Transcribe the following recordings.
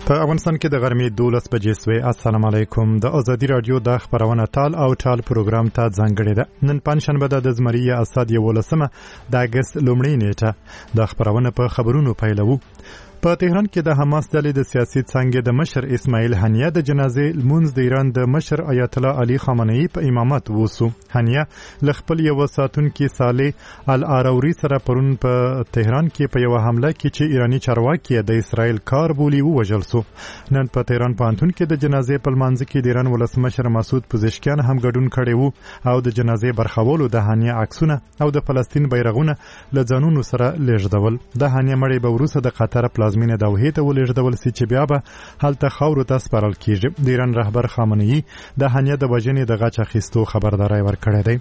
په افغانستان کې د غرمې 12 بجې سوې. السلام علیکم. د ازادي رادیو د خبرونه ټال او ټال پروګرام ته ځانګړې ده. نن پنځشنبه د زمری اسد 11 د اگست لومړۍ نیټه. د خبرونه په خبرونو پیلوو. په تهران کې د حماس ډلې د سیاسي څنګه د مشر اسماعیل هنیه د جنازې لمونځ د ایران د مشر آیت الله علي خامنه‌ای په امامت وسو. هنیه ل خپل یو ساتونکي صالح العراوري سره پرون په تهران کې په یو حمله کې چې ایرانی چارواکي د اسرائیل کار بولی ووژل سو. نن په تهران پوهنتون کې د جنازې په لمانځه کې د ایران ولسمشر مسعود پزشکیان هم ګډون کړي وو او د جنازې برخولو د هنیه عکسونه او د فلسطین بیرغونه له ځانونو سره لیږدول. د هنیه مړی به وروسته د قطر پلازمینه دوحې ته ولېږدول سي چې بیا به هلته خاورو ته سپارل کیږي. د ایران رهبر خامنه‌ای د هنیه د وژنې د غچ اخیستو خبرداری ورکړی دی.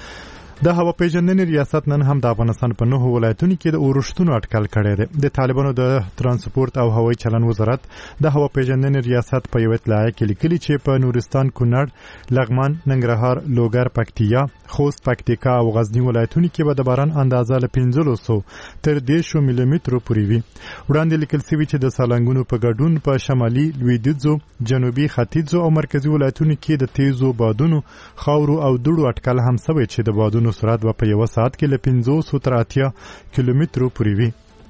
د هوا پیژندنې ریاست نن هم د افغانستان په 9 ولایتونو کې د اورښتونو اټکل کړی دی. د طالبانو د ترانسپورت او هوایي چلن وزارت د هوا پیژندنې ریاست په یو اطلاع کې لیکلي چې په نورستان، کونړ، لغمان، ننګرهار، لوګر، پکتیا، خوست، پکتیکا او غزنی ولایتونو کې به د باران اندازه له 1500 تر 100 ملي مترو پورې وي. وړاندې لیکل شوی چې د سالنګونو په ګډون په شمالي، لویدیځو، جنوبي، ختیځو او مرکزی ولایتونو کې د تیزو بادونو، خاورو او دوړو اټکل هم شوی چې د بادونو سرعت په یو ساعت کې له 500 تر 80 کیلومترو پورې وي.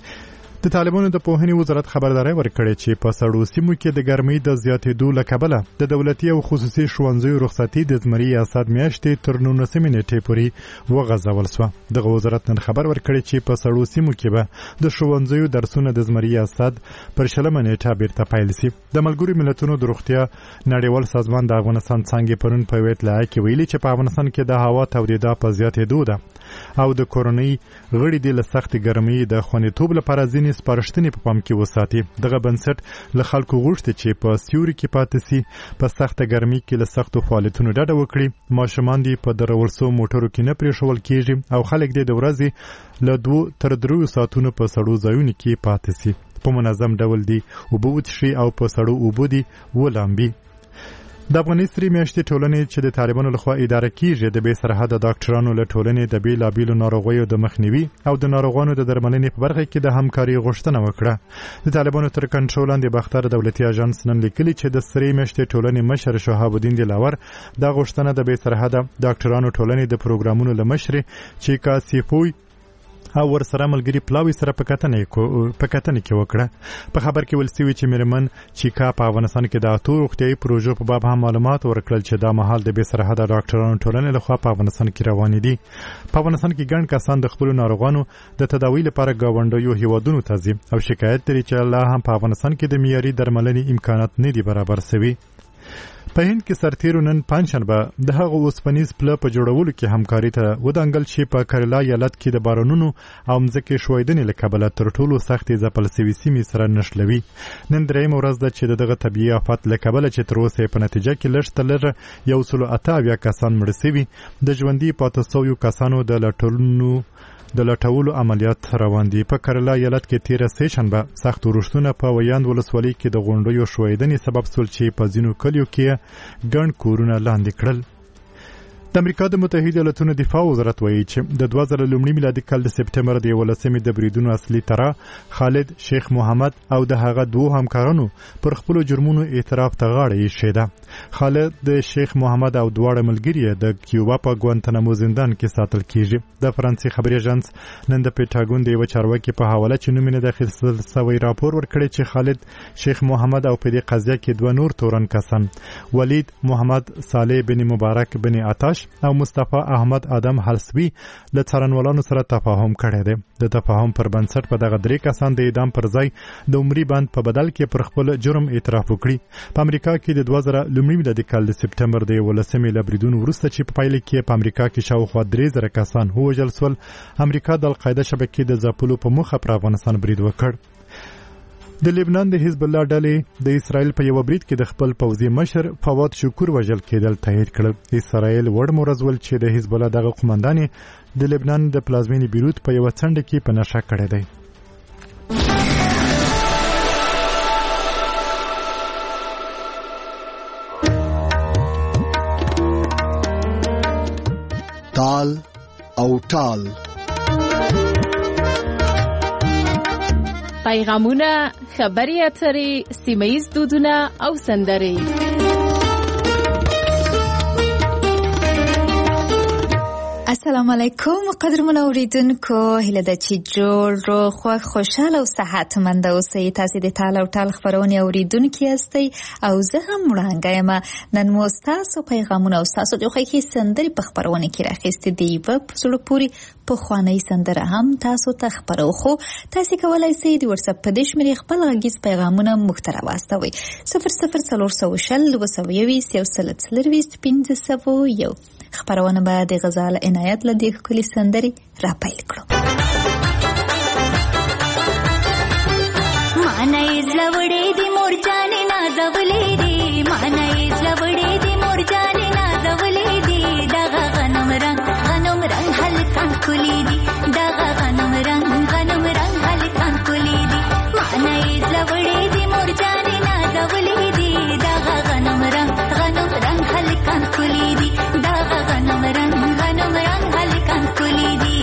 د طالبانو د پوهنې وزارت خبرداری ورکړی چې په سړو سیمو کې د ګرمۍ د زیاتېدو له کبله د دولتي او خصوصي ښوونځیو رخصتي د زمري اسد میاشتې تر 19 نیټې پورې وغځول شوه. دغه وزارت نن خبر ورکړی چې په سړو سیمو کې به د ښوونځیو درسونه د زمري اسد پر 20 نیټه بیرته پیل شي. د ملګرو ملتونو د روغتیا نړیوال سازمان د افغانستان څنګه پرون په اطلاع کې ویلي چې په افغانستان کې د هوا تودیدا په زیاتېدو ده او د کورونی غړي د سخت ګرمۍ د خوندیتوب لپاره ځینې سپارښتنې په پام کې وساتي. دغه بنسټ له خلکو غوښتي چې په سیوري کې پاتې سي، په سخت ګرمۍ کې له سختو فعالیتونو ډډه وکړي. ماشومان دې په درول سو موټرو کې نه پرېښول کیږي او خلک دې د ورځې له 2 تر 3 ساعتونو په سړو ځایونو کې پاتې سي. په منظم ډول دي اوبه وڅښي او په سړو اوبو دي ولامبي. د افغاني سری میاشتې ټولنې چې د طالبانو لخوا اداره کیږي د بې سرحده ډاکټرانو له ټولنې د بیلابیلو ناروغیو د مخنیوي او د ناروغانو د درملنې په برخه کې د همکاري غوښتنه وکړه. د طالبانو تر کنټرول لاندې باختر دولتي اژانس نن لیکلي چې د سری میاشتې ټولنې مشر شهاب الدین دلاور د غوښتنه د بې سرحده ډاکټرانو ټولنې د پروګرامونو له مشر چیکا سیفوی او ورسره ملګری پلاوی سره په کتنه کې وکړه. په خبر کې ویل شوی چې میرمن چیکا په افغانستان کې د اتو روغتیايي پروژو په باب هم معلومات ورکړل چې دا مهال د بې سرحده ډاکټرانو ټولنې لخوا په افغانستان کې روان دي. په افغانستان کې ګڼ کسان د خپل ناروغانو د تداوی لپاره ګاونډیو هیوادونو ته ځي او شکایت لري چې لا هم په افغانستان کې د معیاري درملنې امکانات نه دي برابر شوي. په هند کې سرتیرو نن پنځشنبه د هغو اوسپنیز پله په جوړولو کې همکاري ته ودانګل چې په کریلا ایالت کې د بارانونو او مځکې ښویدنې له کبله تر ټولو سختې ځپل شوي سیمې سره نښلوي. نن درېیمه ورځ ده چې دغه طبیعي آفت له کبله چې تر اوسه په نتیجه کې لږ تر لږه 178 کسان مړه شوي. د ژوندي پاتې شویو کسانو د لټولو عملیات روان دي. په کریلا ایالت کې تیره سه شنبه سخت ورښتونه په ویاند ولسوالۍ کې د غونډیو ښویدنې سبب شول چې په ځینو کلیو کې ګڼ کورونه لاندې کړل. د امریکا د متحده ایالاتونو دفاع وزارت وایي چې د 2001 میلادي کال د سپټمبر د 11 د بریدونو اصلي طرح خالد شیخ محمد او د هغه دوه همکارانو پر خپل جرمونو اعتراف ته غاړه ایښې ده. خالد د شیخ محمد او دواړه ملګري د کیوبا په ګوانتنامو زندان کې ساتل کیږي. د فرانسې خبري اژانس نن د پېټاګون د یو چارواکي په حواله چې نوم یې د اخیستل شوی راپور ورکړی چې خالد شیخ محمد او په دې قضیه کې دوه نور تورن کسان ولید محمد صالح بن مبارک بن عطاش او مصطفی احمد آدم حلسوی له څارنوالانو سره تفاهم کړی دی. د تفاهم پر بنسټ په دغه درې کسان د اعدام پر ځای د عمري بند په بدل کې پر خپل جرم اعتراف وکړي. په امریکا کې د 2001 میلادي کال د سپټمبر د 11 له بریدونو وروسته چې په پایله کې په امریکا کې شاوخوا 3000 کسان ووژل شول، امریکا د القاعده شبکې د ځپلو په موخه پر افغانستان برید وکړ. د لبنان د حزب الله ډلې د اسرائیل په یو برید کې د خپل پوځي مشر فواد شکور وژل کېدل تایید کړل. اسرائیل ورمورزول چې د حزب الله دغه قومندان د لبنان د پلازمینې بیروت په یو څنډه کې په نشه کړی دی. تال او ټال پیغامونه، خبرې اترې، سیمه ییز دودونه او سندرې. السلام علیکم قدرمن اوریدونکو، هیله ده چې جوړ روغ خوشحاله او صحتمند اوسئ. تاسو د ټال او ټال خبرونه اوریدونکي یاستئ او زه هم وړاندې یم. نن مو تاسو پیغامونه او تاسو د خوښي سندرې په خبرونه کې راخېستې دي. په پسلو پوری په خواني سندره هم تاسو ته خبرو خو تاسو کولای شئ د واتس اپ په دې شمېرې خپل غږیز پیغامونه موږ ته راواستوئ. 004021 خبرونه به د غزال عنایت له دې ښکلې سندرې را پیل کړو. مانای زلوړې دې مور جانې نازولې دې، مانای زلوړې دې مور جانې نازولې دې، دغه غنم رنگ هلکان کولې دي، دغه غنم رنگ هلکان کولې دي. مانای زلوړې دې مور جانې نازولې دې، دغه غنم رنگ هلکان کولې دي، دغه غنم رنگ هلکان کولې دي.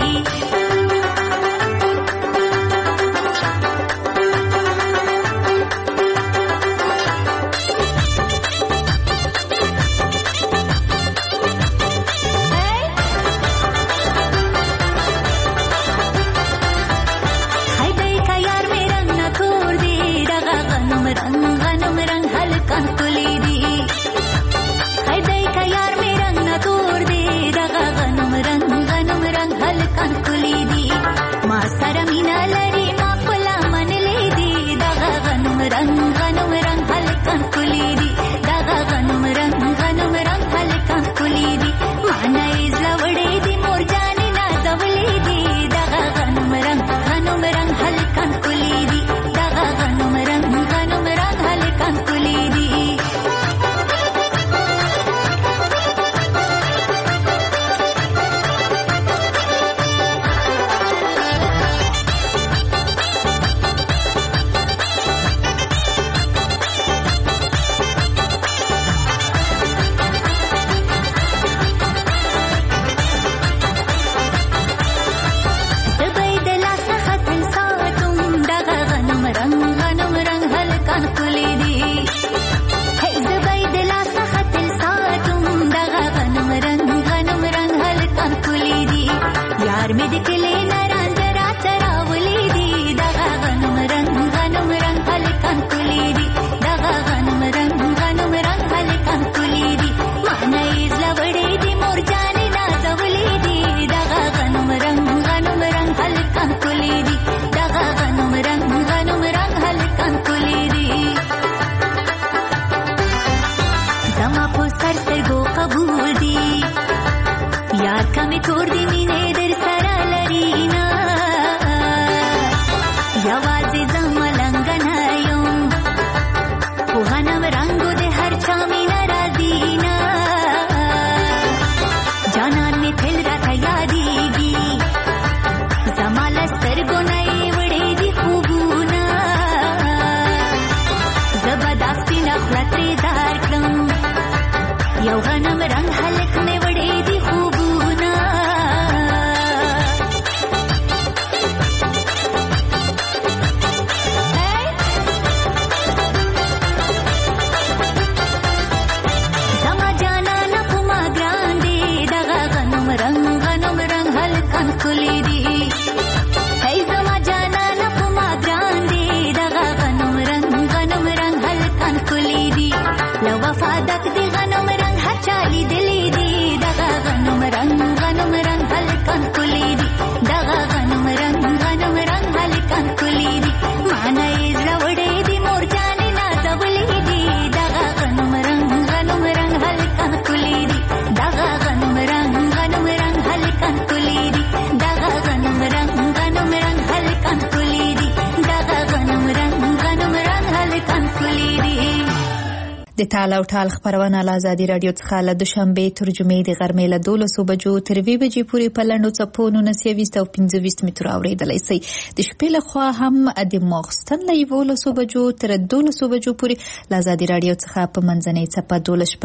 د ټال او ټال خبرونه له ازادي رادیو څخه له دوشنبه تر جمعې د غرمې له 12 بجو تر 2 بجې پورې په لنډو څپو 19 او 25 مترو اورېدلای شئ. د شپې له خوا هم د ماخستن له 11 بجو تر 12 بجو پورې له ازادي رادیو څخه په منځنۍ څپه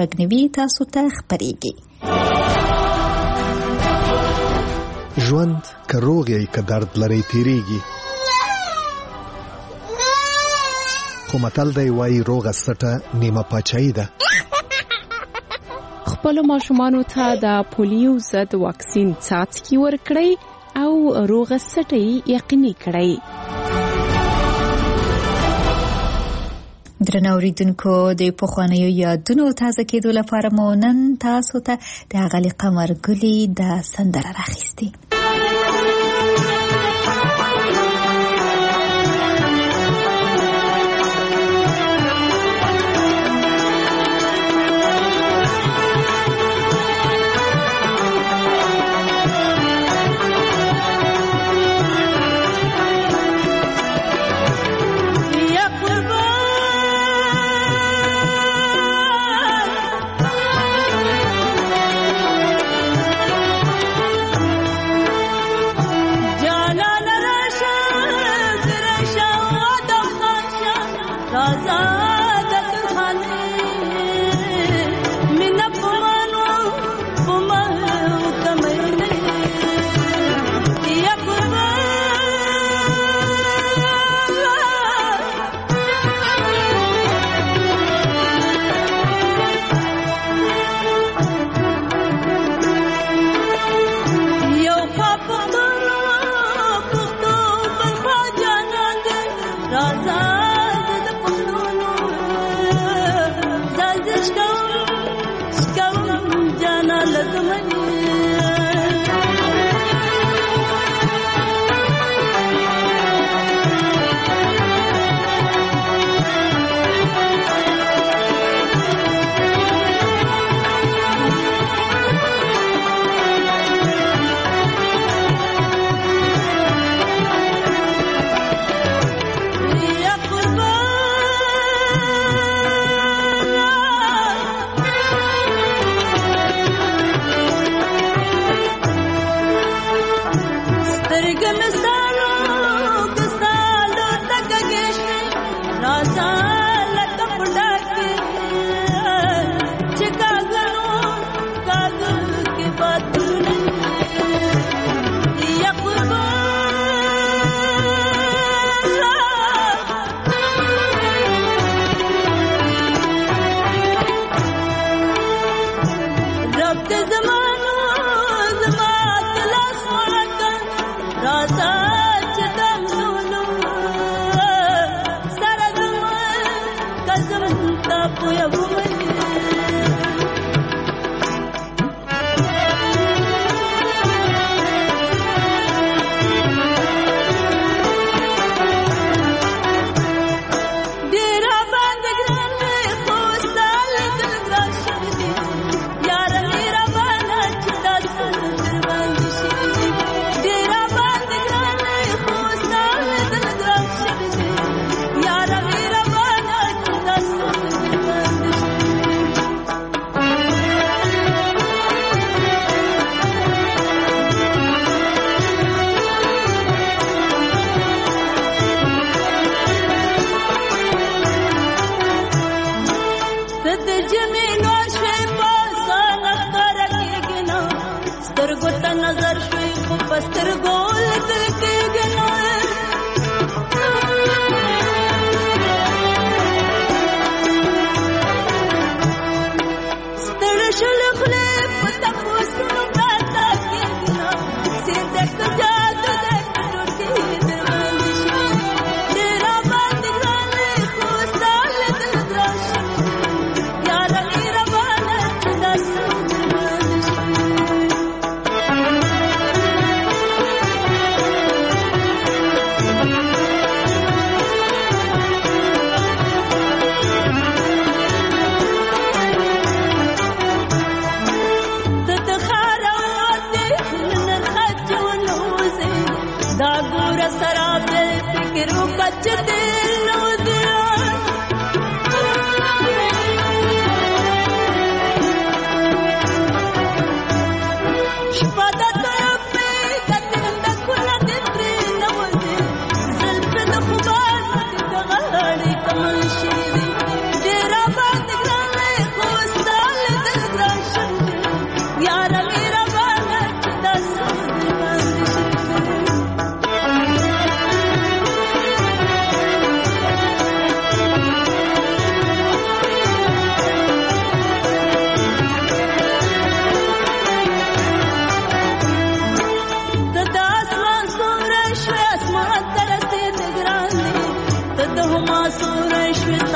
12 تاسو ته خبرېږي. ژوند که روغ یې که درد لري تیریږي، خو متل دی وایي روغه سټه نیمه پاچاهي ده. خپل ماشومانو ته د پولیو ضد واکسین څاڅکي ورکړئ او روغه سټه یقیني کړئ. درنو اوریدونکو د پخوانیو یادونو تازه کېدو لپاره مو نن تاسو ته د غلي قمر ګلي د سندره راخیستي.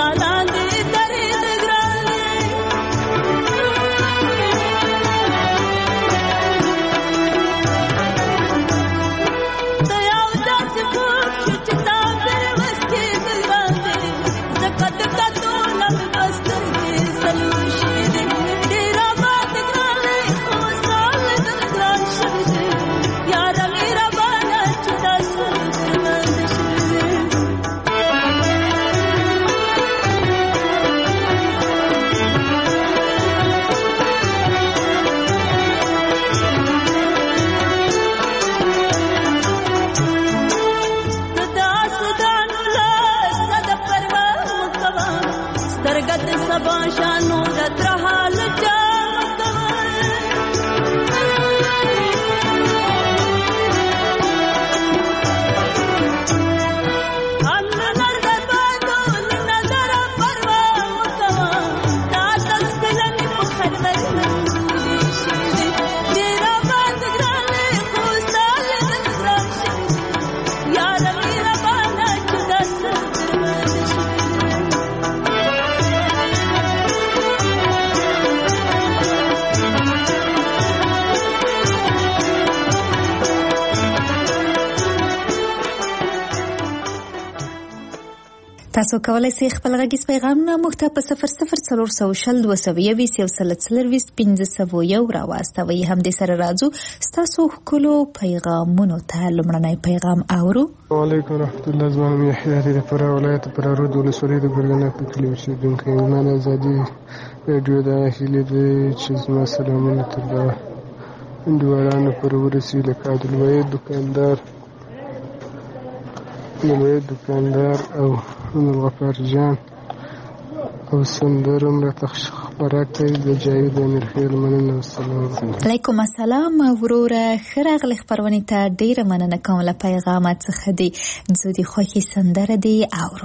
تاسو کولای شئ خپل غږیز پیغامونه موږ ته په 0040201501 راواستوئ. همدې سره راځو ستاسو ښکلو پیغامونو ته. لومړنی پیغام اورو. وعلیکم رحمت الله. زما نوم یحیی دی، د فراه ولایت فراه ولسوالۍ د ګرګنه په کلي اوسېدونکی یم. زما د ازادي راډیو د هیلې دی چې زما سلامونه تر انډیوالانو پورې ورسي، لکه عبدالوحید دکاندار او الغفار جان او سندرم راته خبره کوي د جاوید امیرخیل. مننه. السلام علیکم. السلام وروره، ښه راغلی خپرونې ته. ډیره مننه کوم له پیغامات څخه دی. زه د خوښې سندره دی اورو.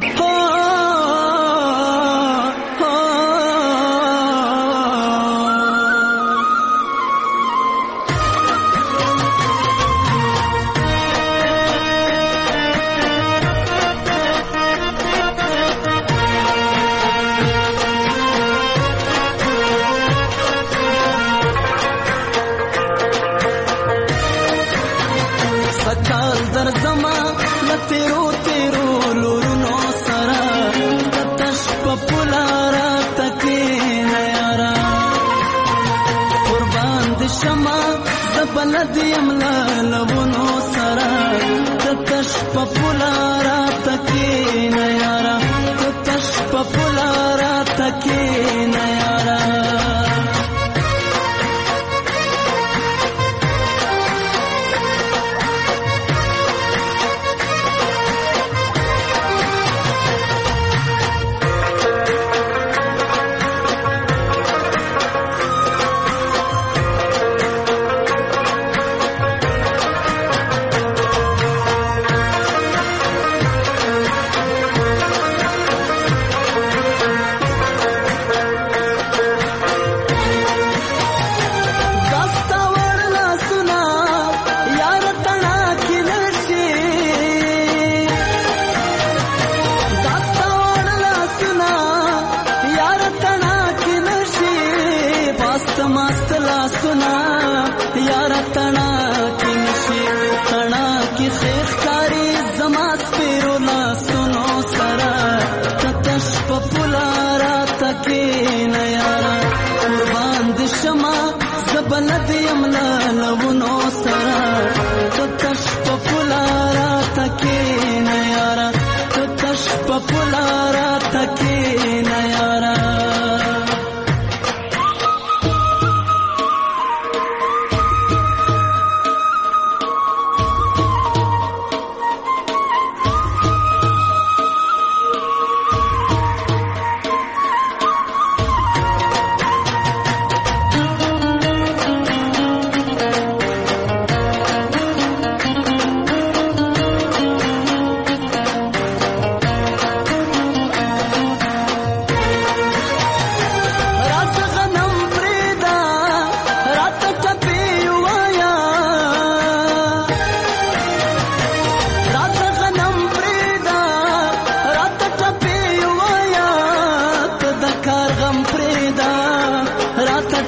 بلدیم لالونو سرا تتش پپولارا تکی نیارا تتش پپولارا تکی نیارا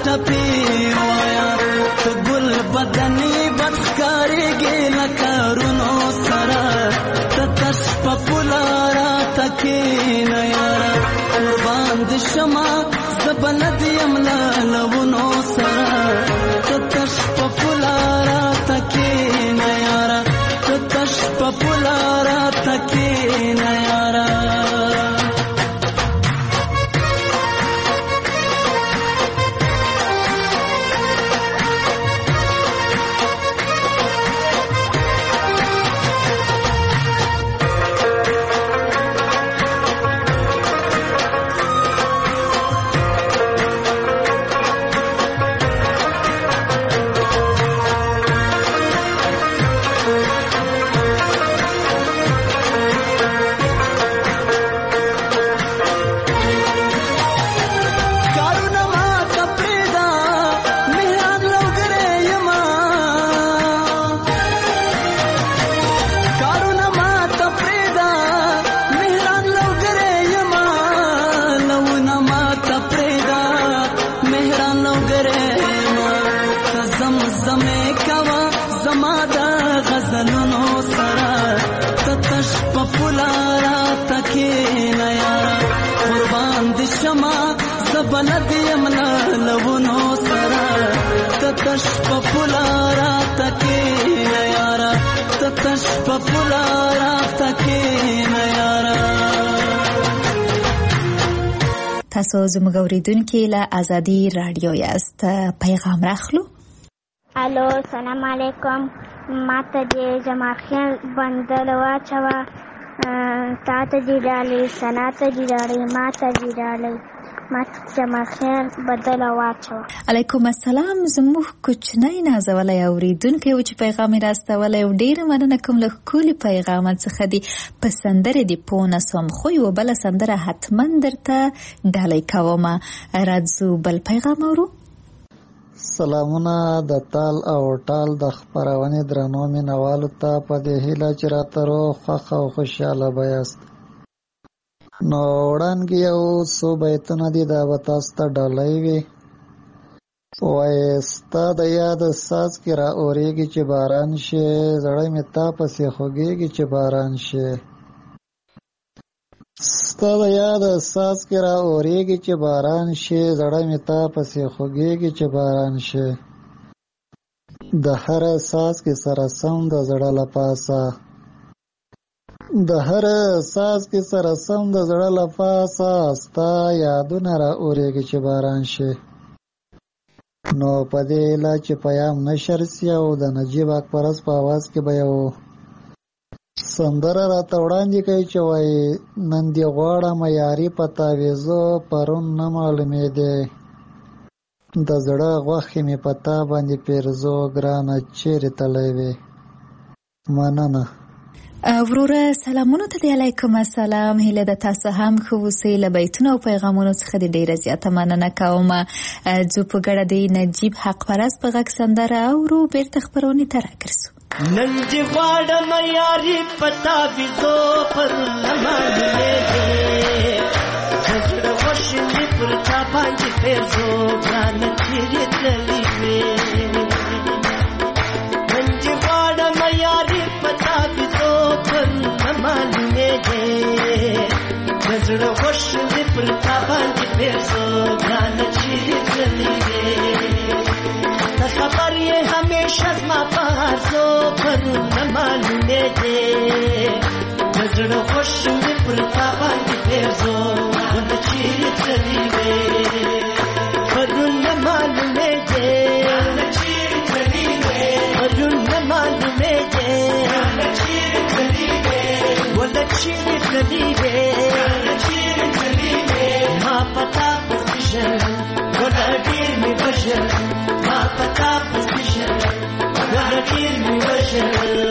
ټپي وایا ته ګل بدني بدکارېږي لکه رونو سره ته تش په پوله راته کښېنه یاره قربان دې شمه زه بلد یم له لونو سره ته تش په پوله راته کښېنه یاره ته تش په پوله راته کښېنه یاره بلد یم لونو سره ته تش په پوله راته کښېنه یاره ته تش په پوله راته کښېنه یاره. تاسو زموږ اورېدونکي له ازادي راډیو یاست. پیغام راخلو. الو سلام علیکم. ماته دې جماخیان بندر واچوه تا ته دې ډالۍ سنا ته دې ډالۍ ما ته دې ډالۍ جماخیان بدل واچوه. علیکم السلام. زموږ کوچنی نازولی اورېدونکی و چې پیغام یې راستولی و. ډېره مننه کوم له ښکلي پیغامه څخه دې په سندرې دې پوه نه سوم خو یوه بله سندره حتما درته ډالۍ کومه. راځو بل پیغام اورو. سلامونه د تال او ټال د خپرونې درنو مینوالو ته په دې هیله چې راته روغ خوښ او خوشحاله به یاست. نو وړاندې یو څو بیتونه دي دا به تاسو ته ډالۍ وي. وایي ستا د یاد ساز کې را اورېږي چې باران شي زړه مې تا پسې خوږېږي چې باران شي. ستا د یاد ساز کې را اورېږي چې باران شي زړه مې تا پسې خوږېږي چې باران شي. د هر ساز کې سره سم د زړه له پاسه د هر ساز کې سره سم د زړه له پاسه ستا یادونه را اورېږي چې باران شي. نو په دې ایله چې پیام نشر سي او د نجیب اکبرس په اواز کې به یو سندره راته وړاندې کوي چې وایي نن دې غواړم یاري په تاویزو پرون نه معلومېدې د زړه غوښې مې په تا باندې پیرزو ګرانه چیرې تللی وې. مننه. وروره سلامونو ته دی. علیکم السلام. هیله ده تاسو هم ښه اوسئ. له بیتونو او پیغامونو څخه د ډېره زیاته مننه کومه. ځو په ګډه د نجیب حق پرست په غږ سندره اورو بیرته خپرونې ته راګرځو. نن دې غواړم یاري په تاویزو پرون نه معلومېدې د زړه غوښې مې پر تا باندې پیرزو ګرانه چیرې تللې وې. نن دې غواړم یاري په تاویزو پرون نه معلومېدې د زړه غوښې مې پر تا باندې پیرزو ګرانه چیرې تللې وې. ته خبر یې همیشه زما په هرزو پرون نه معلومېدې د زړه غوښې مې پر تا باندې پیرزو ګرانه چیرې تللې وې. پرون نه معلومېدې پرون نه معلومېدې ګرانه چیرې تللې وې. ما په تا پسې ژړل ګله ډېر مې وژړل ما په تا پسې ژړل ګله ډېر مې وژړل.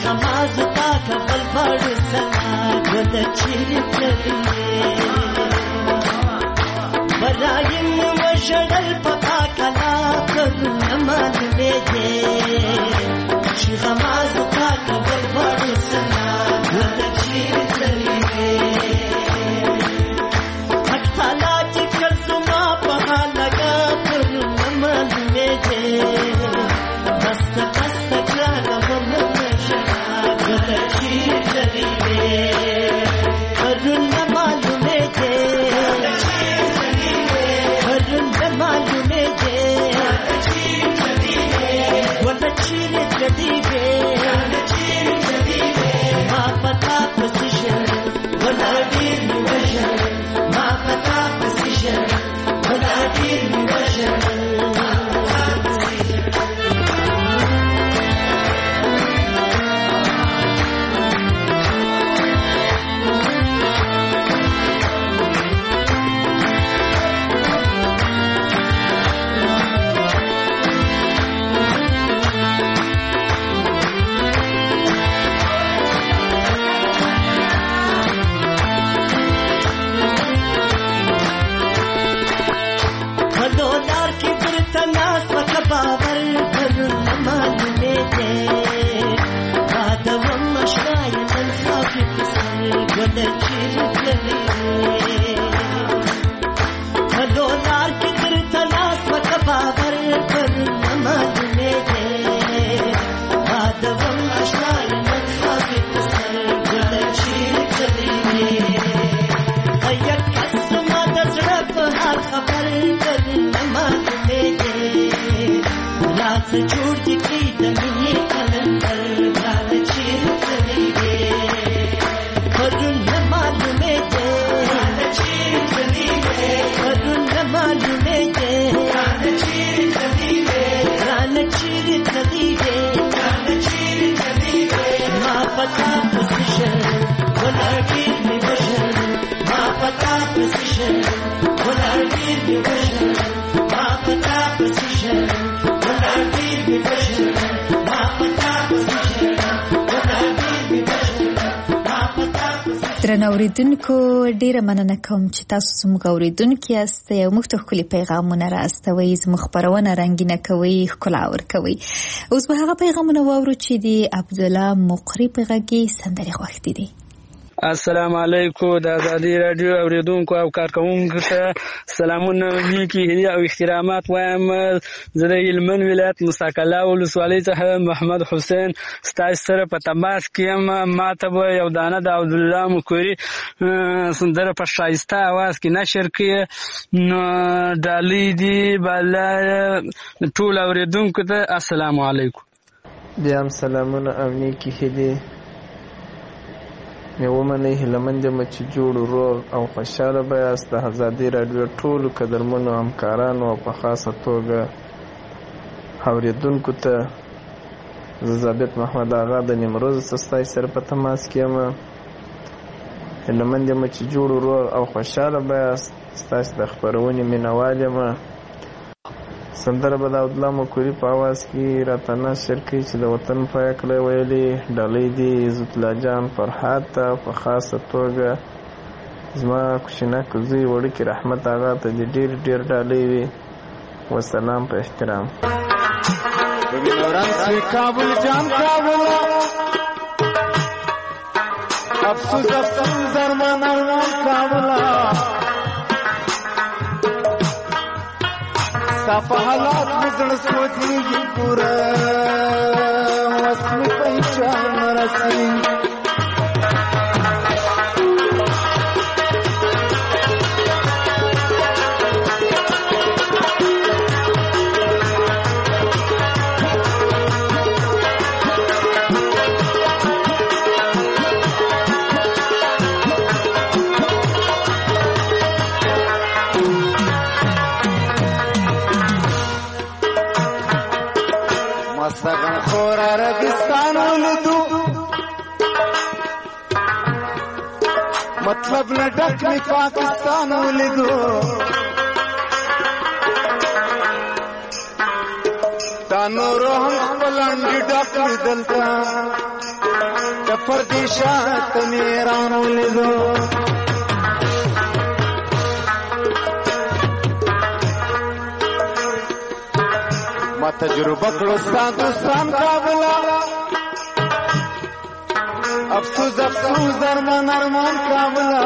غماز تا کبل بړ سلا ګل چیرې تلې برایم وشړل پتا کلا کله مالې دې چې غماز تا کبل بړ سلا ګل چیرې تلې اټالا چې کلمه په لگا پر مالې دې بست بست کړه ممنه ګل چیرې تلې پرون معلومه دې جوړ دې کړي د مینې کلندر ګران چیرې تللی دی پرون نه معلومې دی ګران چیرې تللی دی پرون نه معلومې دی ګران چیرې تللی دی ګران چیرې تللی دی ګران چیرې تللی دی ما پتا پوزیشن ولړګي می بشر ما پتا پوزیشن ولړګي می بشر ما پتا پوزیشن درنو اوریدونکو ډیره مننه کوم چې تاسو زموږ اوریدونکي یاست او موږ ته ښکلي پیغامونه راستوئ زموږ خپرونه رنګینه کوئ ښکلا ورکوئ اوس به هغه پیغامونه واورو چې د عبدالله مقری په غږ کې سندرې خوښتې دي. السلام علیکم د ازادي رادیو اوریدونکو او کارکونکو ته سلامونه نیکی هدیه او احترامات وایم. زه د هلمند ولایت مساکله ولسوالۍ څخه محمد حسین ستاسو سره په تماس کې یم. ما ته به یو دانه د عبدالله مقری سندره په ښایسته اواز کې نشر کړي نو ډالۍ دي بالا ټول اوریدونکو ته السلام علیکم. بیا هم سلامونه او نیکی هدیه مې ومنئ هیلهمند یم چې جوړ روغ او خوشحاله به یاست. د ازادي راډیو ټولو قدرمنو همکارانو او په خاصه توګه اورېدونکو ته زه ضابط محمد آغا د نیمروز ستاسو سره په تماس کې یم. هیلهمند یم چې جوړ روغ او خوشحاله به یاست. ستاسو د خپرونې مینهوال یم. سندره به د عبدالله مقری په اواز کې راته نشر کړي چې د وطن په هکله ویلي. ډالۍ دي عزت الله جان فرحات ته په خاصه توګه زما کوچنک زوی وړوکی رحمت آغا ته دې ډېر ډېر ډالۍ وي. وسلام په احترام. کابل جان کابل افسوس افسوس درمان کابل په حالات مزړه سوچېږي پوره وس مې پهچان رسي مستغن خور عربستان ولدو مطلب نه ډک می پاکستان ولدو تا نور هم خپل انډي ډک دلته پردیشات میرانو لیدو ما تجربه کړو ستا دوستان کابلا افسوس افسوس درمان ارمان کابلا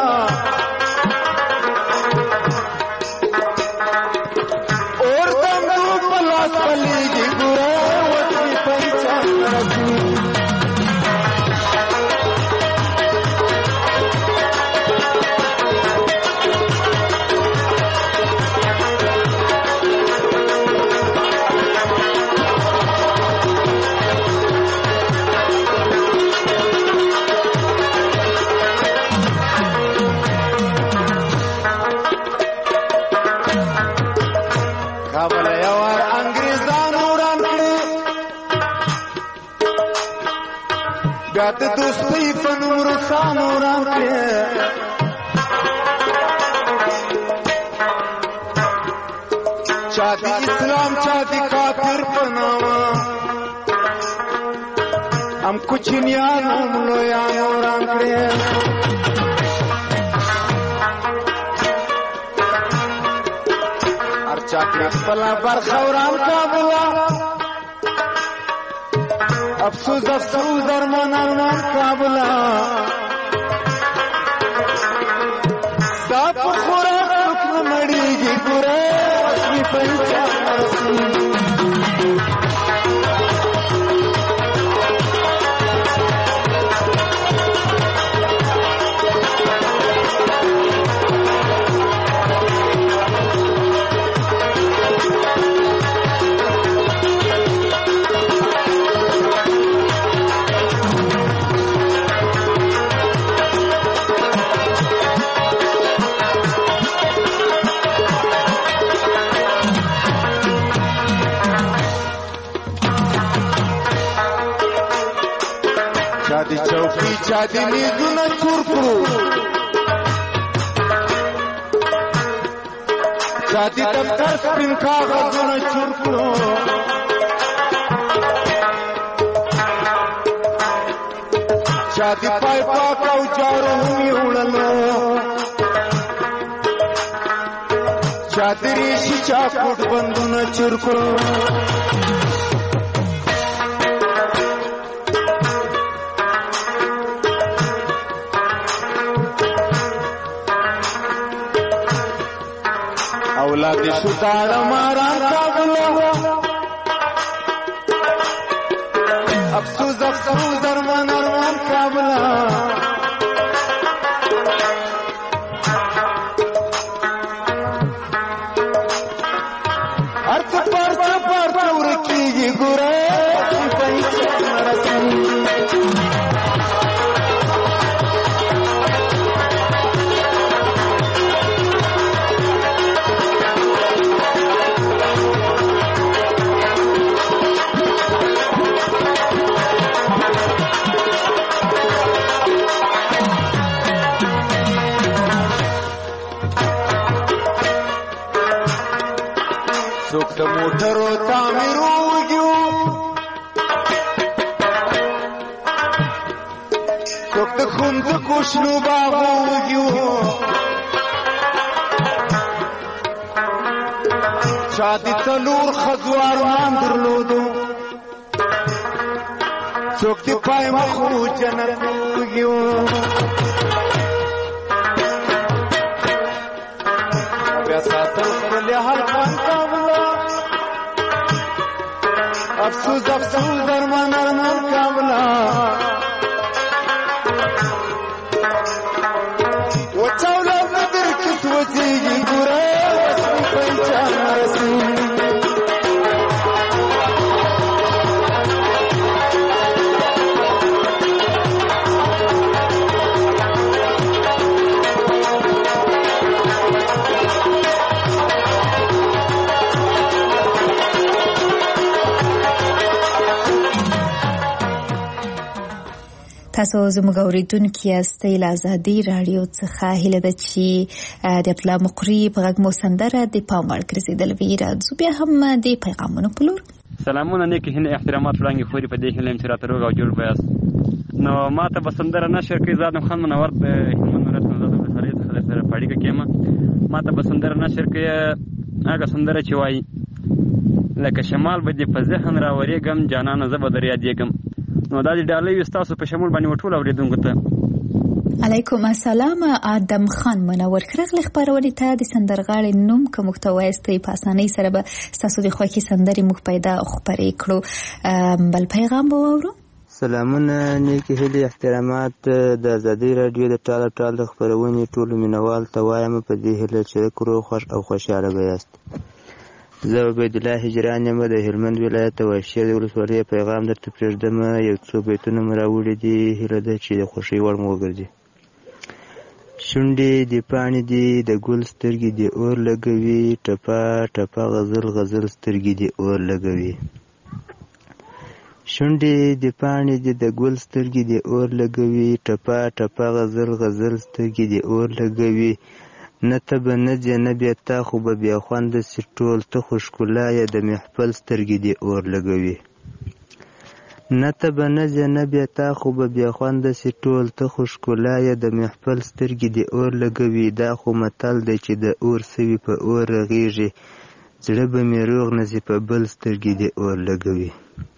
اور دمو پلاس پلیږي ګوره وځي پېچان راځي د دوستۍ په نوم روسانو راکړې چا د اسلام چا د کافر په نامه هم کوچنیانو هم لویانو راکړې هر چا کړې خپله برخه وران کابله افسوس افسوس ارمان ارمان کابلا ستا په خوراک څوک نه مړېږي ګوره وسمې پېچان رسي چا د میزونه چور کړو چا د دفتر سپین کاغذونه چور کړو چا د پای پاک او جارو هم یوړلو چا د ریشي چاپوټ بندونه چور کړو اولاد شو داړه ماران کابلا افسوس افسوس ارمان ارمان کابلا ارڅ پرڅ ورکیږي ګوره پېچان رسي څوک د موټرو تعمیر وګیو څوک د ښوونځکو شنو باغو وګیو چا د څلور ښځو ارمان درلودو څوک د پای مخو جنت وګیو بیا ساتل خپل حلقان کابلا افسوس افسوس ارمان ارمان کابلا وچاولا بدر کس وچیږي ګوره وسمې پېچان رسي تاسو زموږ اوریدونکو یاستئ له ازادي رادیو څخه هیله ده چې د عبدالله مقری په غږ مو سندره د پام وړ ګرځېدل وي. راځو بیا هم د پیغامونو په لور. سلامونه نیک هیله احترامات وړاندې خوري په دې هیله چې راته روغ او جوړ بیاست. نو ما ته به سندره نشر کوي. زه آدم خان منور د هلمند ولایت نوزاد ولسوالۍ څخه سره په اړیکه کې یم. ما ته به سندره نشر کوي هغه سندره چې وایي لکه شمال به دې په ذهن راورېږم جانانه زه به در یادېږم. نو دا دې ډالۍ وي ستاسو په شمول باندې وټول اورېدونکو ته. علیکم السلام. آدم خان منور راغلی خپرونې ته. د سندرغاړي نوم که موږ ته وایستئ په اسانۍ سره به ستاسو د خوښې سندرې موږ پیدا خپرې کړو. بل پیغام به واورو. سلامونه، نیکې هیلې، احترامات د ازادۍ راډیو د ټال ټال خپرونې ټولو مینوال ته وایم په دې هیله چې روغ خوښ او خوشحاله به یاست. زه عبیدالله هجران یم د هلمند ولایت د واشیر د ولسوالۍ. پیغام درته پرېږدم، یو څو بیتونه مې راوړي دي، هیله ده چې د خوښۍ وړ مو وګرځي. شونډې د پاڼې دي د ګل سترګې دې اور لګوي، ټپه ټپه غزل غزل سترګې دې اور لګوي. شونډې د پاڼې دي د ګل سترګې دې اور لګوي، ټپه ټپه غزل غزل سترګې دې اور لګوي. نه ته به نه ځې نه بیا تا خو به بیا خونده سي ټول، ته خو ښکلا یې د محفل سترګې دې اور لګوي. نه ته به نه ځې نه بیا تا خو به بیا خونده سي ټول، ته خو ښکلا یې د محفل سترګې دې اور لګوي. دا خو متل دی چې د اور سوي په اور رغېږي، زړه به مې روغ نه سي په بل سترګې دې اور لګوي.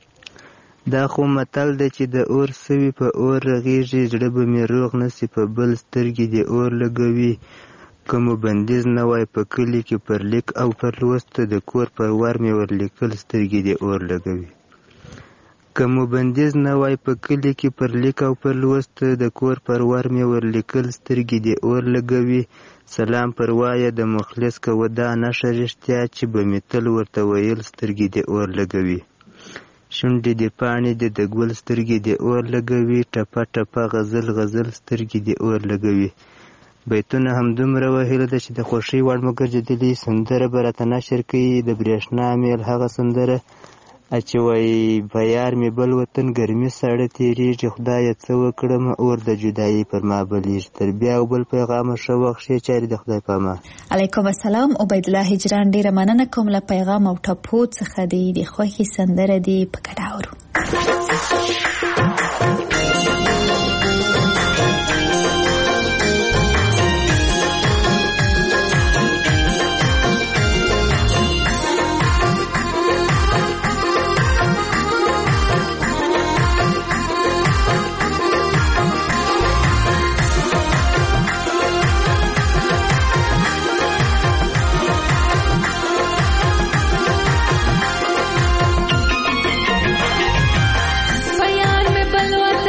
دا خو متل دی چې د اور سوي په اور رغېږي، زړه به مې روغ نه سي په بل سترګې دې اور لګوي. که مو بندیز نه وای په کلي کې پر لیک او پر لوست، د کور پر ور مې ورلیکل سترګې دې اور لګوي. که مو بندیز نه وای په کلي کې پر لیک او پر لوست، د کور پر ور مې ورلیکل سترګې دې اور لګوي. سلام پر وایه د مخلص کوه دا نښه رښتیا، چې به مې تل ورته ویل سترګې دې اور لګوي. شونډې دې پاڼې دې د ګل سترګې دې اور لګوي، ټپه ټپه غزل غزل سترګې دې اور لګوي. بیتونه همدومره وه، هیله ده چې د خوښۍ وړ مو ګرځېدلي. سندره به راته نشر کوي د برېښنا میل هغه سندره چې وایي په یار مې بل وطن ګرمي ساړه تېرېږي، خدایه څه وکړم اور د جدایي پر ما بلیږي. تر بیا او بل پیغامه ښه وخت ښې چارې د خدای په امان. علیکم السلام. عبیدالله هجران ډېره مننه کوم له پیغام او ټپو څخه. د خوښې سندره دې په ګډه اورو. प्यार में बलवत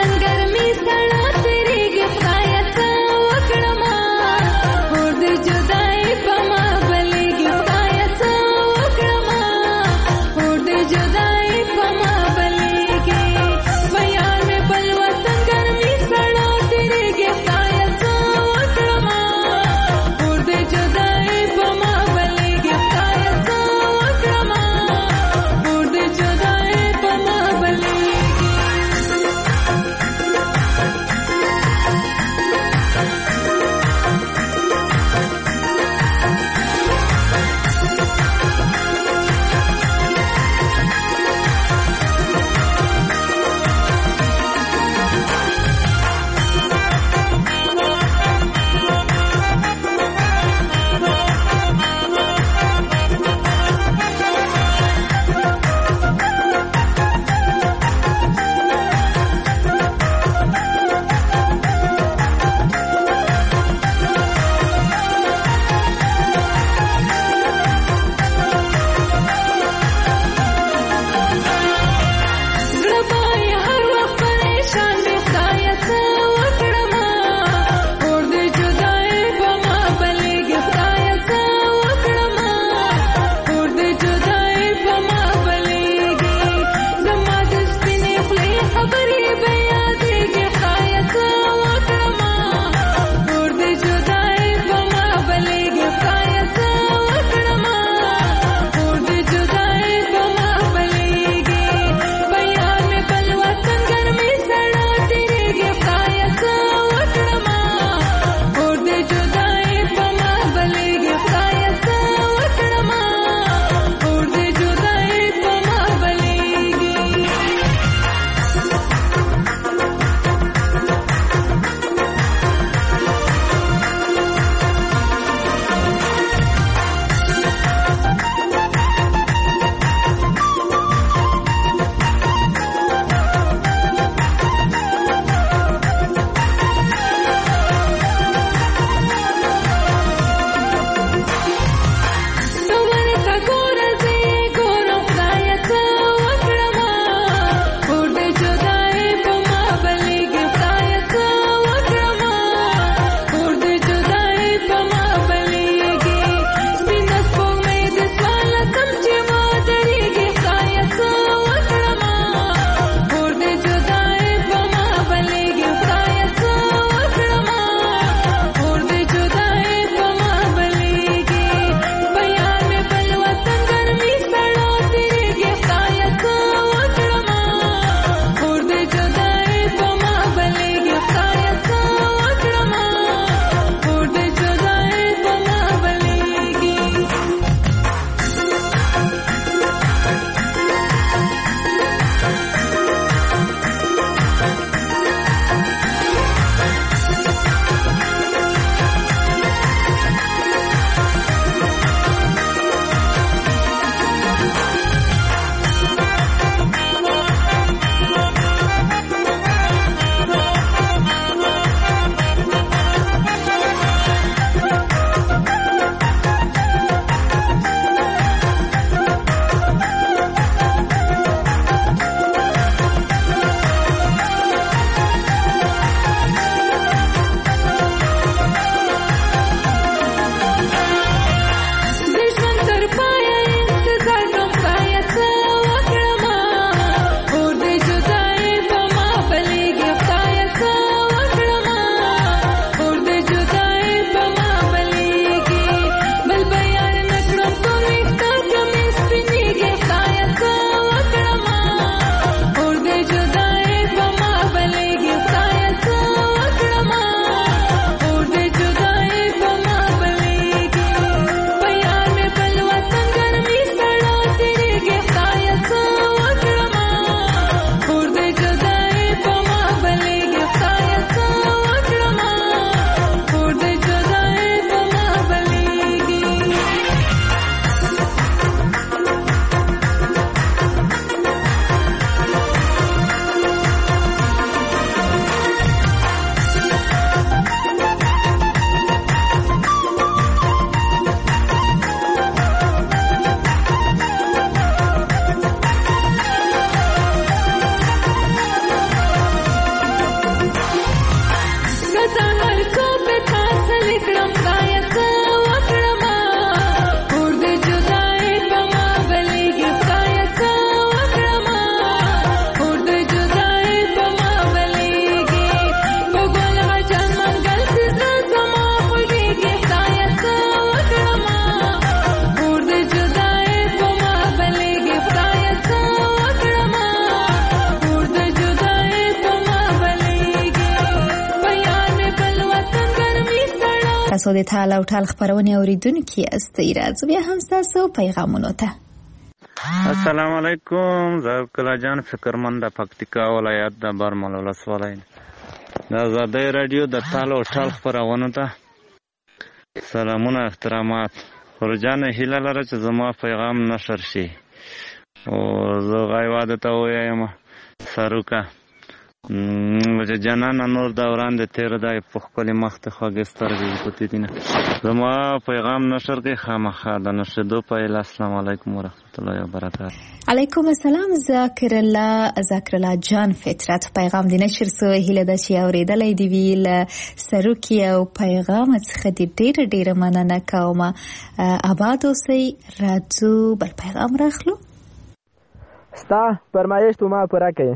تاسو د ټال او ټال خبرونه اوریدونکو یاست. راځو بیا هم تاسو پیغامونو ته. السلام علیکم. زه کلا جان فکرمند د پکتیکا ولایت د برمل ولسوالۍ د آزادۍ رادیو د ټال او ټال خبرونه ته سلامونه احترامات. خورجان هیله لره چې زما پیغام نشر شي او زه غایواده ته وایم سروکه چې جنان نور دوران د تیر دای په خپل مخ ته خوږ سترګې پټې دي نه زما پیغام نشر کې خامخا د نشدو په السلام علیکم ورحمت الله وبرکاته. علیکم السلام. ذاکر الله جان فطرت پیغام دی نشر سو هیله د چې اوریدلې دی ویل سروکی او پیغام څخه ډېر ډېر مننه کوم. آباد اوسئ. راځو بل پیغام راخلو. ستا فرمایش تو ما پوره کړي.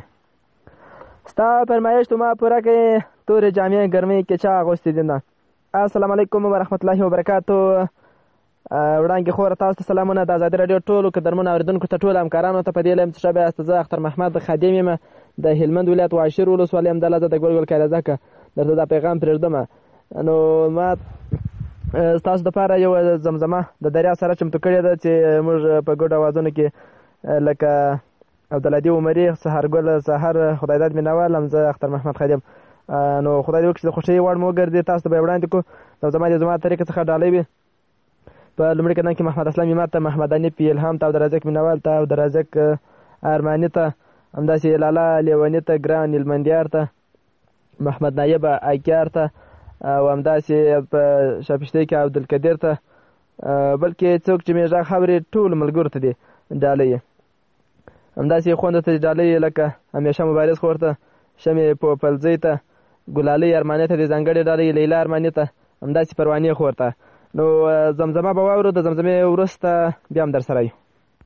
تورې جامعې ګرمۍ کې چا اغوستې دي نه. السلام علیکم ورحمت الله وبرکاتو. وړاندې خور تاسو ته سلامونه. د آزادۍ رادیو ټولو قدرمنو اوریدونکو ته ټولو همکارانو ته په دې لیم څه بیا استاد اختر محمد خادم یم د هلمند ولایت واشیر ولسوالۍ ام دلته د ګلګل کارزکه درته دا پیغام پرېږدم. نو ما تاسو د پاره یو زمزمه د دریا سره چمتو کړې ده چې موږ په ګډ اوازونو کې لکه عبدالعدي عمري، سحرګل سحر، خدایداد مینوال، حمزه اختر محمد خادم. نو خدای دې وکړي چې د خوښۍ وړ مو وګرځي. تاسو ته به وړاندې کړو د زما طریقې څخه ډالۍ وي. په لومړي قدم کې محمد اسلام امت ته، محمد انیف الهام ته، عبدالرزاق مینوال ته، عبدالرزاق ارماني ته، همداسې لاله لیوني ته، ګران المندیار ته، محمد نایب ایکیار ته، او همداسې په شاپشتۍ کې عبدالقدیر ته، بلکې څوک چې مې غږ اوري ټولو ملګرو ته دې ډالۍ. همداسې خوندو ته ډالۍ لکه همیشه مبارز خور ته، شمې پوپلزۍ ته، ګلالۍ ارماني ته دې ځانګړې ډالۍ، لیلا ارماني ته، همداسې پروانې خور ته. نو زمزمه به واورو. د زمزمې وروسته بیا هم در سره یو.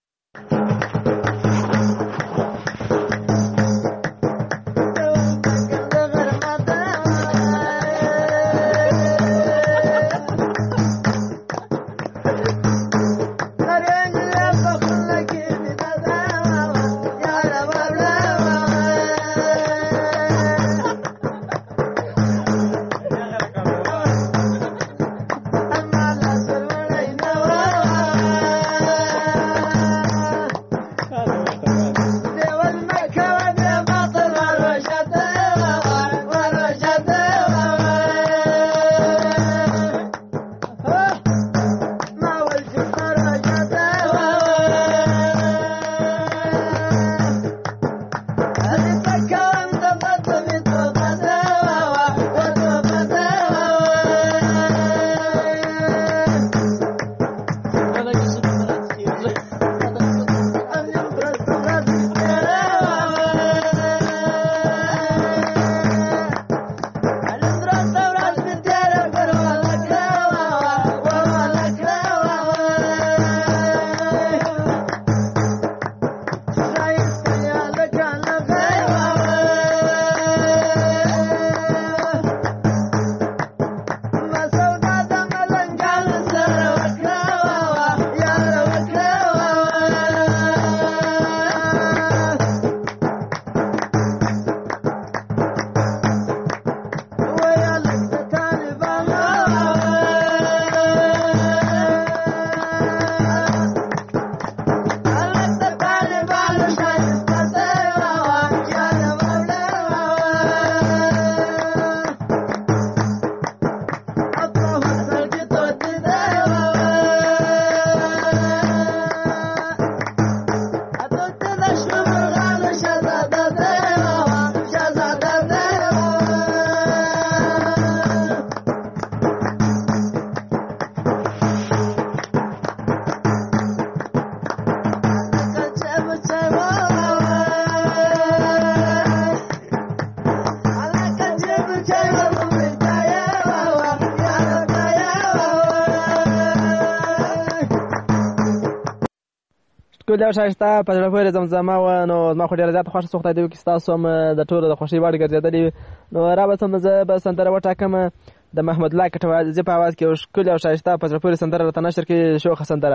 ټول یو شایسته په زړه پورې زمزمه وه. نو زما خو ډېره زیاته خوښه شوه. خدای دې وکړي ستاسو هم د ټولو د خوښۍ وړ ګرځېدلې وي. نو رابطم زه به سندره وټاکم د محمد الله کټوازي په اواز کې یو ښکلې او شایسته په زړه پورې سندره راته نشر کړي، شوخه سندره.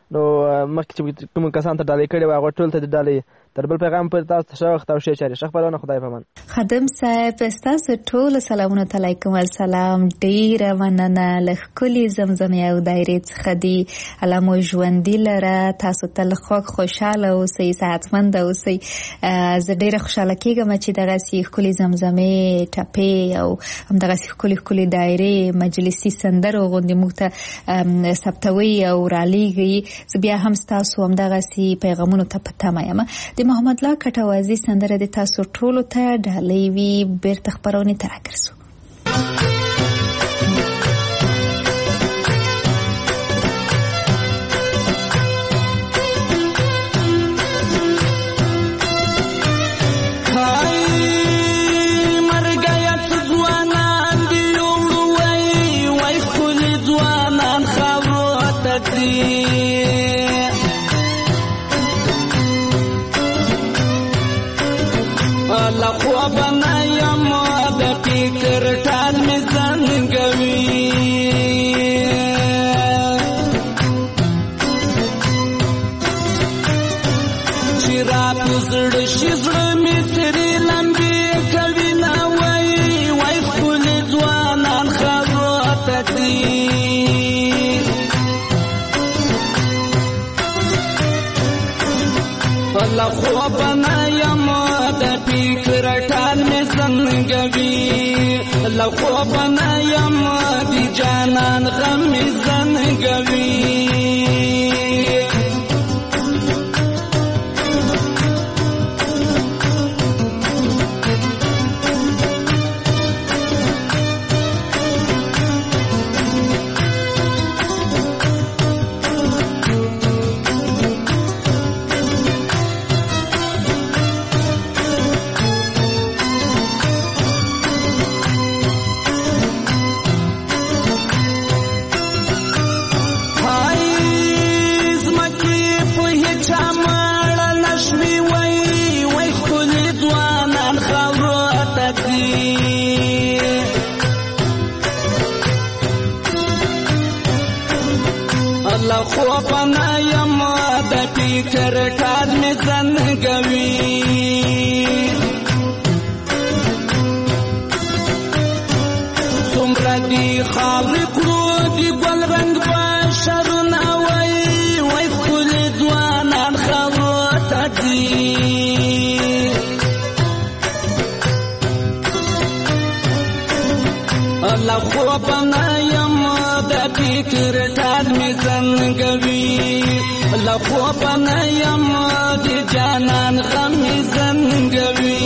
نو مخکې چې کوم کسان ته ډالۍ کړې وه هغوی ټول ته د ډالۍ تر بل پیغام پورې تاسو ته ښه وخت او ښې چارې. ښه خپرونه خدای پامان. خادم صاحب ستاسو ټولو سلامونه ته علیکم السلام. ډېره مننه له ښکلې زمزمې او دایرې څخه دي. الله مو ژوندي لره. تاسو تل خوږ خوشحاله اوسئ، صحتمنده اوسئ. زه ډېره خوشحاله کېږم چې دغسې ښکلې زمزمې، ټپې او همدغسې ښکلې دایرې مجلسي سندرو غوندې موږ ته ثبتوي او رالیږي. زه بیا هم ستاسو همدغسې پیغامونو ته په تمه یم. د محمد الله کټوازي سندره د تاسو ټولو ته ډالۍ وي. بیرته خپرونې ته راګرځو. لخوابنا یم دی جانان غم زنگوی خوابنا یم د فکر کار می زنګوي څومره دی خاورې کړو دی ګل رنګ بشرونه وای وای ښکلي ځوانان خاورو ته دي الله خوابنا یم د فکر کار می زنګوي لخوابنا یم د جانان غم زنګوي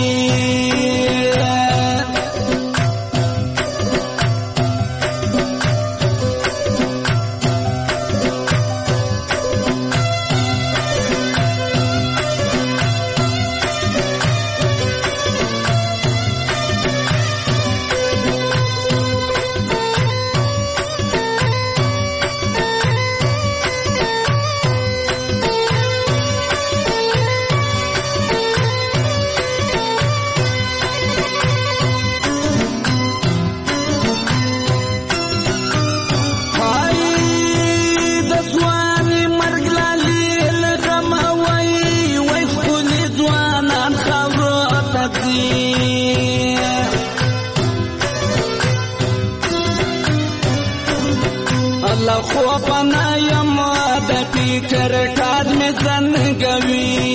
خوابنا یم د فکر کار می زنګوي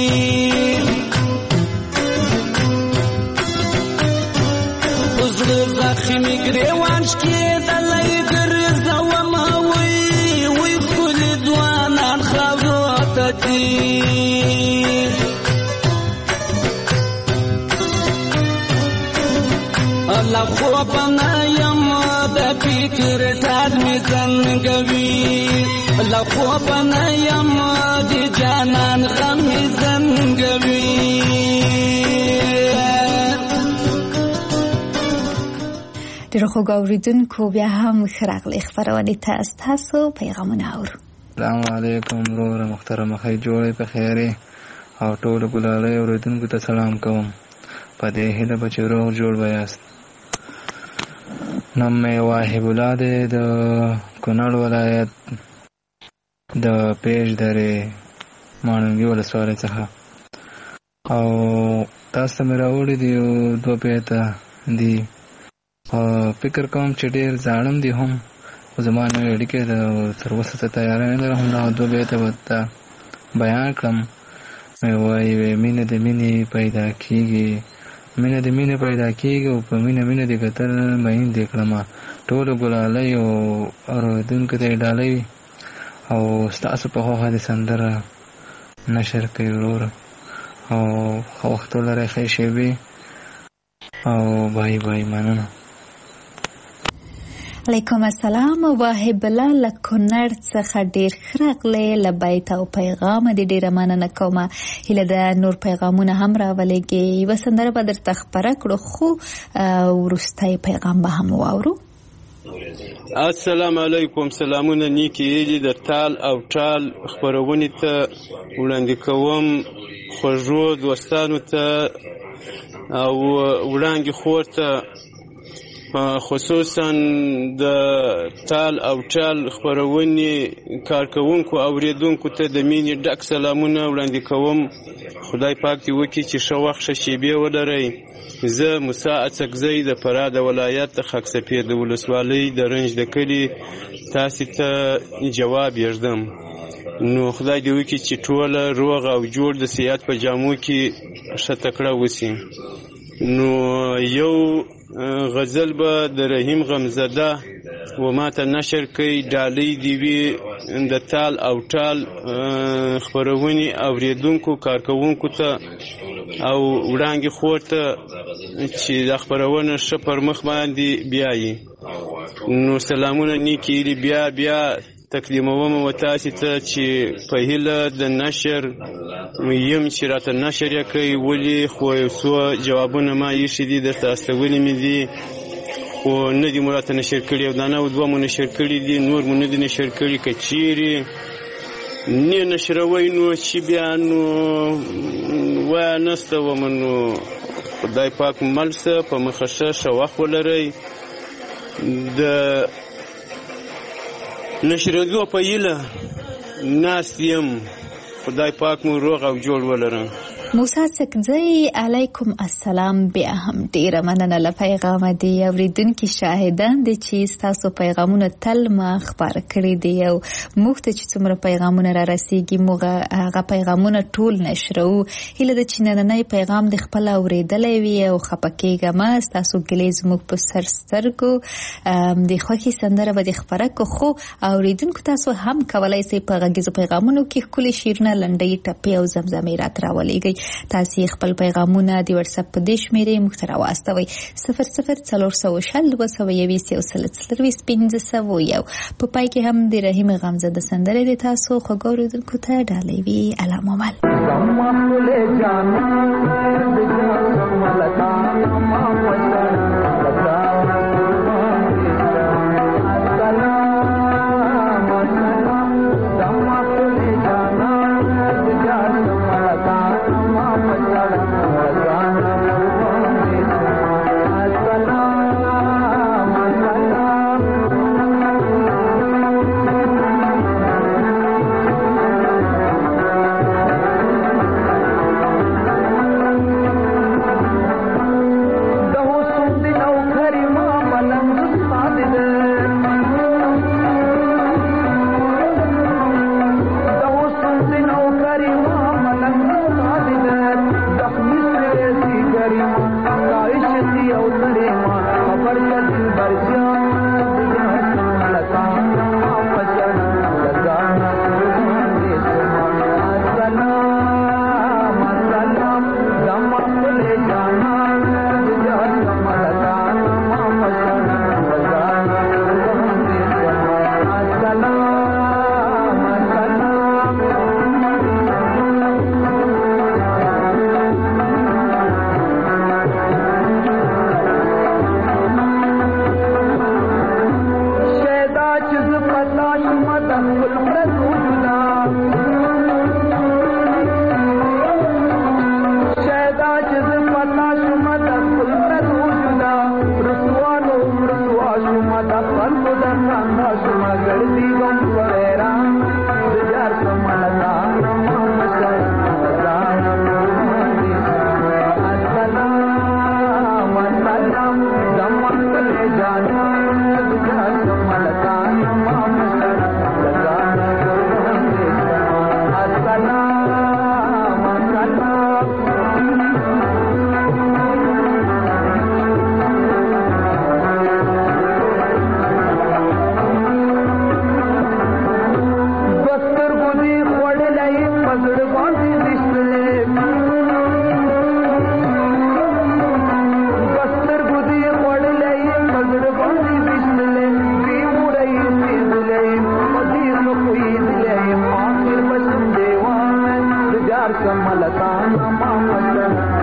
زړه زخمي ګریوان کېدلی ګرځوم وای وای ښکلي ځوانان خاورو ته دي الله خوابنا یم د فکر کار می زنګوي لخوابنا یم د جانان غم زنګوي ډېر خوږ اورېدونکو بیا هم ښه راغلئ خپرونې ته ستاسو پیغامونه اورو. السلام علیکم وروره محترمه ښې جوړې په خیرې او ټولو ګلالۍ اورېدونکو ته سلام کوم په دې هیله به چې روغ جوړ به یاست. نام مې واهب الله دی د کونړ ولایت د پیج درې ماڼوګي ولسوالۍ څخه. او تاسو ته مې راوړي دي 2 بیته دي. فکر کوم چې ډېر زاړم دي هم، خو زما نوې اړیکې تر اوسه ته تیاره نه لرم. همدغه 2 بیته به ته بیان کړم. وایي مینه د مینې پیدا کېږي، مینه د مینې پیدا کېږي او په مینه دې کتل مین دې کړمه، ټولو ګلالۍ او اورېدونکو ته یې ډالۍ وي. او ستاسو په خوښه دې سندره نشر کوي وروره. او ښه وخت ولرئ، ښې شېبې او بای بای، مننه. علیکم السلام. واهب الله له کونړ څخه ډېر ښه راغلی، له بیت او پیغام دې ډېره مننه کومه. هیله ده نور پیغامونه هم راولېږي. یوه سندره به درته خپره کړو، خو وروستی پیغام به هم واورو. السلام علیکم. سلامونه نیکی هیلې د تال او ټال خپرونې ته وړاندې کوم خوږو دوستانو ته او وړاندې خور ته، خصوصا د تال او ټال خپرونې کارکوونکو اوریدونکو ته د مینې ډک سلامونه وړاندې کوم. خدای پاک دې وکړي چې ښه وخت ښه شېبې ولرئ. زه موسی اڅکزی د فراه د ولایت د خاک سفید ولسوالۍ د رنج د کلي تاسې ته جواب یږدم. نو خدای دې وکړي چې ټوله روغ او جوړ د صحت په جامو کې ښه تکړه وسي. نو یو غزل به د رحیم غمزده و ما ته نشر کوي، ډالۍ دې وي د تال او ټال خپرونې اوریدونکو کارکوونکو ته او وړاندې خور ته چې دا خپرونه ښه پر مخ باندې بیایي. نو سلامونه نیکې هیلې بیا تقدیموم و تاسې ته چې په هیله د نشر یم چې راته نشر یې کوي. ولې خو یو څو جوابونه ما ایښي دي درته استولي مې دي، خو نه دي مو راته نشر کړي. او دا نه 2 مو نشر کړي دي، نور مو نه دي نشر کړي. که چیرې نه نشروئ نو چې بیا نو وایه نسته ومه. نو خدای پاک مل شه، په مخه ښه وخت ولرئ. د نشرېدو په هیله ناست یم. خدای پاک مو روغ او جوړ ولرم. موسی اڅکزی علیکم السلام. بیا هم ډیره مننه له پیغام دی. اوریدونکي شاهدان دي چې تاسو پیغامونه تل ما خبر کړی دی او موږ ته چې څومره پیغامونه را رسیږي موږ هغه پیغامونه ټول نشرو. هیله ده چې نننی پیغام د خپل اوریدلې وي او خپکیږه ما تاسو ګلیز موږ په سر سترګو د خوښي سندره به د خبره کو. خو اوریدونکو تاسو هم کولای شئ په غږیزو پیغامونو کې خپل شیرونه لنډۍ ټپې او زمزمې راوړئ. تاسو خپل پیغامونه د واتس اپ په دې شمیرې موږ ته راواستوئ 0040201501 په پای کې هم د رحیم غمزده سندره د تاسو خوږو اوریدونکو ته ډالۍ وي. علامه مل دو لاړ شم ملتان ما مشره